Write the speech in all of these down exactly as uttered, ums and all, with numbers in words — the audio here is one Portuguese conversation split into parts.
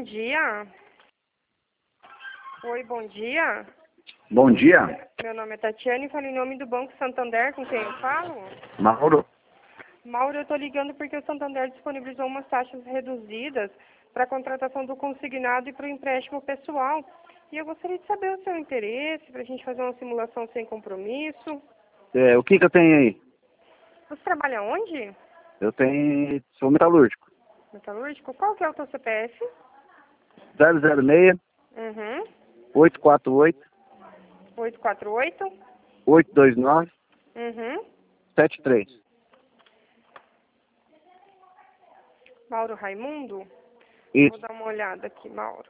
bom dia. Oi, bom dia. Bom dia. Meu nome é Tatiana e falo em nome do Banco Santander, com quem eu falo? Mauro. Mauro, eu estou ligando porque o Santander disponibilizou umas taxas reduzidas para a contratação do consignado e para o empréstimo pessoal. E eu gostaria de saber o seu interesse, para a gente fazer uma simulação sem compromisso. É, o que que eu tenho aí? Você trabalha onde? Eu tenho... Sou metalúrgico. Metalúrgico? Qual que é o seu C P F? zero zero seis, Uhum. oito quatro oito, oito quatro oito. oito dois nove, Uhum. sete três. Mauro Raimundo? Isso. Vou dar uma olhada aqui, Mauro.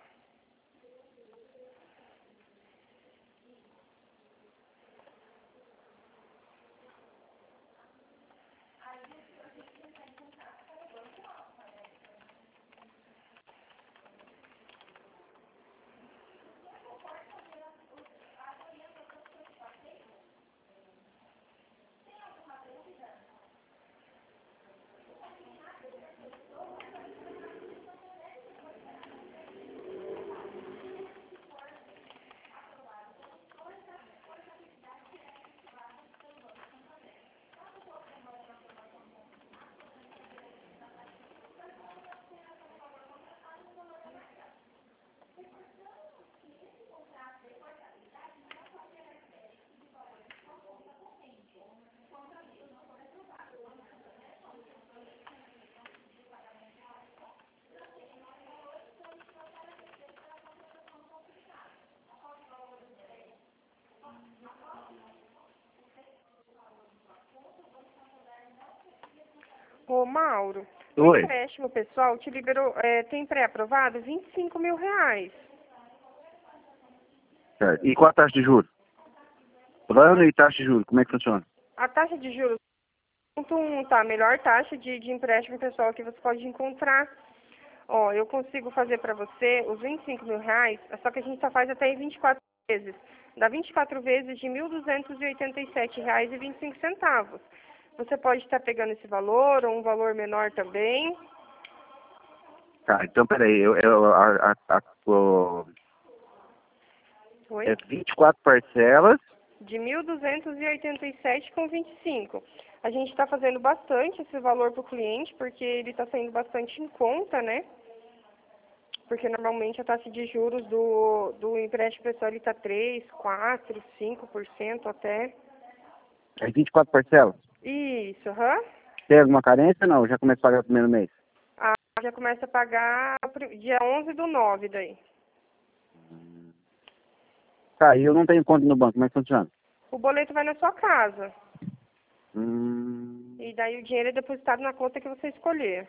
Ô, Mauro, o Oi. empréstimo pessoal te liberou, é, tem pré-aprovado vinte e cinco mil reais. Certo. E qual a taxa de juros? Plano e taxa de juros, como é que funciona? A taxa de juros ponto um, tá? A melhor taxa de, de empréstimo pessoal que você pode encontrar. Ó, eu consigo fazer para você os vinte e cinco mil reais, só que a gente só faz até em vinte e quatro vezes. Dá vinte e quatro vezes de mil duzentos e oitenta e sete reais e vinte e cinco centavos. Você pode estar pegando esse valor ou um valor menor também. Tá, então peraí, eu, eu, a, a, a, o, Oi? é vinte e quatro parcelas. De mil duzentos e oitenta e sete com vinte e cinco. A gente está fazendo bastante esse valor para o cliente, porque ele está saindo bastante em conta, né? Porque normalmente a taxa de juros do, do empréstimo pessoal está três, quatro, cinco por cento até. É vinte e quatro parcelas. Isso, aham. Tem alguma carência? Não, já começa a pagar o primeiro mês. Ah, já começa a pagar dia onze do nove daí. Tá, e eu não tenho conta no banco, como é que funciona? O boleto vai na sua casa. Hum, E daí o dinheiro é depositado na conta que você escolher.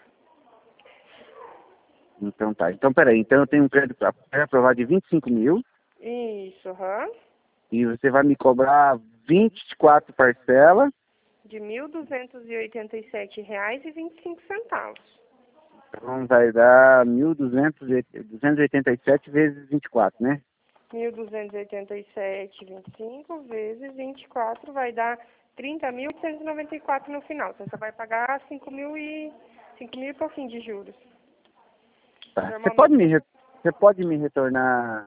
então tá. Então peraí, então eu tenho um crédito pré-aprovado de vinte e cinco mil Isso, aham. e você vai me cobrar vinte e quatro parcelas. De mil duzentos e oitenta e sete reais e vinte e cinco centavos. Então vai dar mil duzentos e oitenta e sete vezes vinte e quatro, né? mil duzentos e oitenta e sete, vinte e cinco vezes vinte e quatro vai dar trinta mil oitocentos e noventa e quatro no final. Você só vai pagar cinco mil e cinco mil e pouquinho de juros. Tá. Você Normalmente. pode me re- você pode me retornar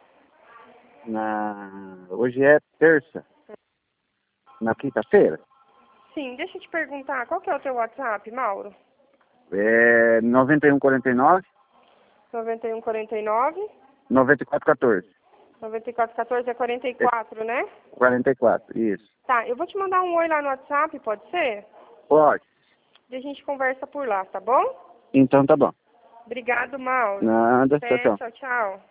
na hoje é terça, na quinta-feira? Sim, deixa eu te perguntar, qual que é o teu WhatsApp, Mauro? É noventa e um quarenta e nove, noventa e um quarenta e nove, noventa e quatro quatorze. noventa e quatro quatorze é quarenta e quatro, né? quarenta e quatro, isso. Tá, eu vou te mandar um oi lá no WhatsApp, pode ser? Pode. E a gente conversa por lá, tá bom? Então tá bom. Obrigado, Mauro. Nada, tchau, Até, tchau. tchau, tchau.